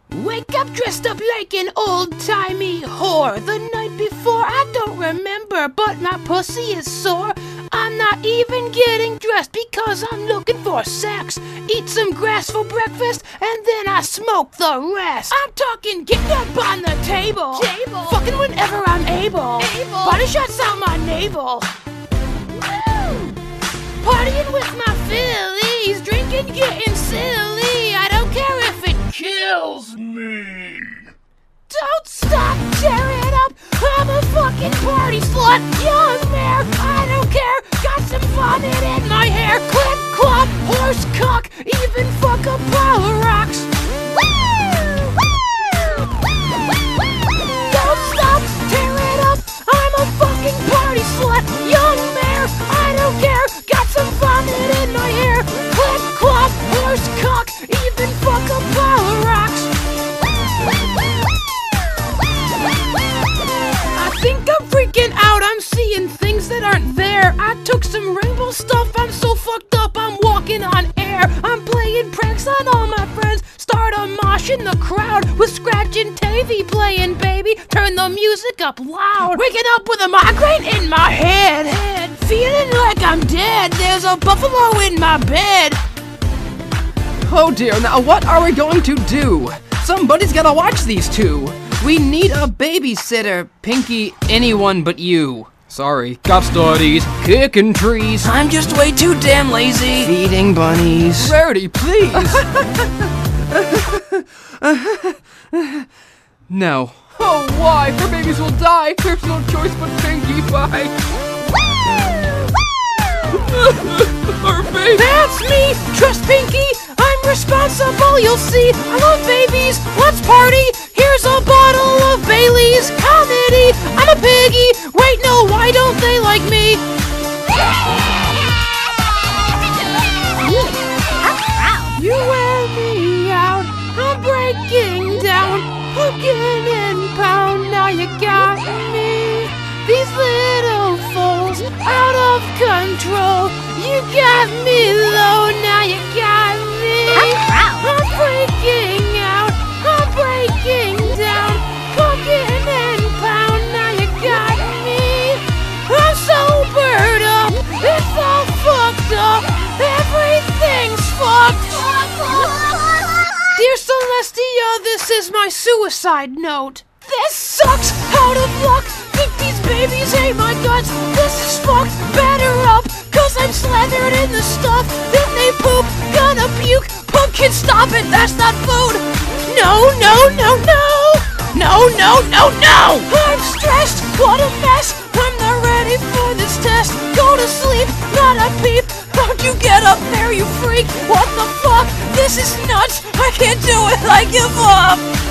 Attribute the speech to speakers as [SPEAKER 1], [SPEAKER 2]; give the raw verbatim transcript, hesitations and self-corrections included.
[SPEAKER 1] Wake up dressed up like an old-timey whore. The night before, I don't remember, but my pussy is sore. I'm not even getting dressed because I'm looking for sex. Eat some grass for breakfast, and then I smoke the rest. I'm talking getting up on the table, table. Fucking whenever I'm able, able. Body shots out my navel. Woo! Partying with my fillies, drinking, getting silly. I don't care if it kills me. Don't stop, tear it up. I'm a fucking party slut. Young mare, I don't care. Got some vomit in my hair. Clip, clop, horse cock. Even fuck a pile of rocks. Woo! Woo! Don't stop, tear it up. I'm a fucking party slut. Young mare, I don't care. Got some vomit in my hair. Clip, clop, horse cock. Even fuck a pile of rocks. I think I'm freaking out, I'm seeing things that aren't there. I took some rainbow stuff, I'm so fucked up, I'm walking on air. I'm playing pranks on all my friends, start a mosh in the crowd with Scratch and Tavy playing, baby. Turn the music up loud. Waking up with a migraine in my head, head. Feeling like I'm dead, there's a buffalo in my bed.
[SPEAKER 2] Oh dear, now what are we going to do? Somebody's gotta watch these two. We need a babysitter, Pinky, anyone but you. Sorry. Got studies, kicking trees.
[SPEAKER 1] I'm just way too damn lazy.
[SPEAKER 2] Feeding bunnies. Rarity, please. No. Oh, why? Her babies will die. There's no choice but Pinky, bye. Our baby.
[SPEAKER 1] That's me. Trust Pinky. I'm responsible. You'll see. I love babies. Let's party. Here's a bottle of Bailey's. Comedy. I'm a piggy. Wait, no. Why don't they like me? You wear me out. I'm breaking down. Hooking in pound. Now you got me. These little foals out of control. You got me low, now you got me. I'm freaking out, I'm breaking down. Cooking and pound, now you got me. I'm sobered up, it's all fucked up. Everything's fucked. Dear Celestia, this is my suicide note. This sucks, out of luck. Think these babies hate my guts. This is fucked, better up. Cause I'm slathered in the stuff. Then they poop, gonna puke. Pumpkin, stop it, that's not food. No, no, no, no. No, no, no, no. I'm stressed, what a mess. I'm not ready for this test. Go to sleep, not a peep. How'd you get up there, you freak? What the fuck? This is nuts. I can't do it, I give up.